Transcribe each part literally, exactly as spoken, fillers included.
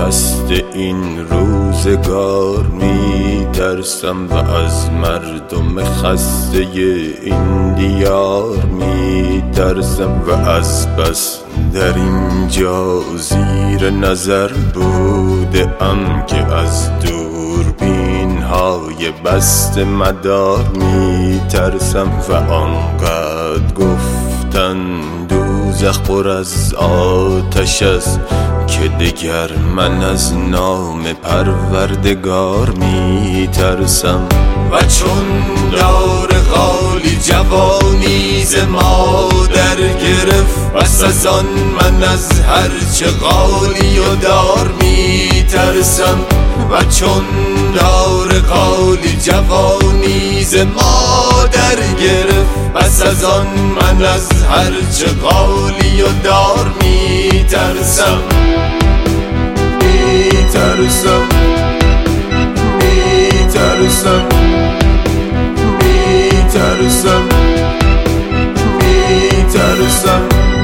پست این روزگار می ترسم و از مردم خسته این دیار می ترسم و از بس در اینجا زیر نظر بوده ام که از دوربین های بست مدار می ترسم و آنقدر گفتن دوزخ پر از آتش است که دگر من از نام پروردگار می ترسم. و چون دار غالی جوانی ز مادر گرفت، پس از آن من از هرچه غالی و دار می ترسم. و چون دار غالی جوانی ز مادر گرفت، پس از آن من از هرچه غالی و دار می ترسم. می ترسم می ترسم می ترسم می ترسم.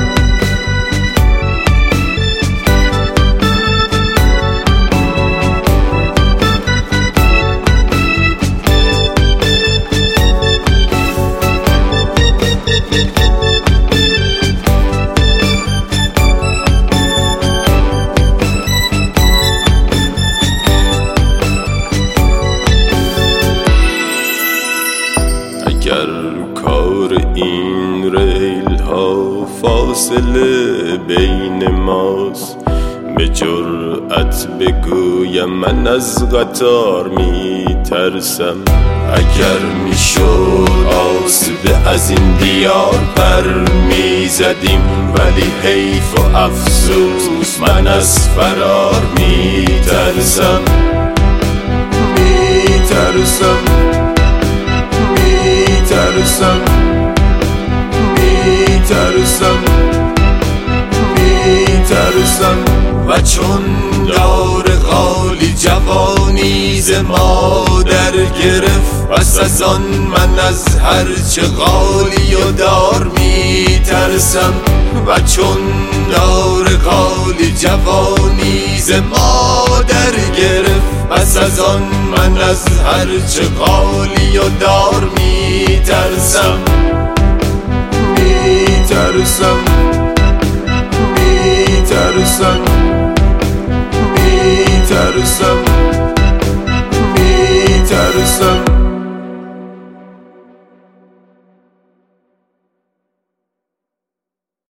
اگر کار این ریل ها فاصله بین ماست، به جرأت بگویم من از قطار می ترسم. اگر می شد آسوده از این دیار پر می زدیم، ولی حیف و افسوس من از فرار می ترسم. می ترسم می ترسم می ترسم می ترسم. و چون دار غالی جوانی ز مادر گرفت، پس از آن من از هرچه غالی و دار می ترسم. و چون دار غالی جوانی ز مادر گرفت، پس از آن من از هرچه غالی و دار می ترسم. می ترسم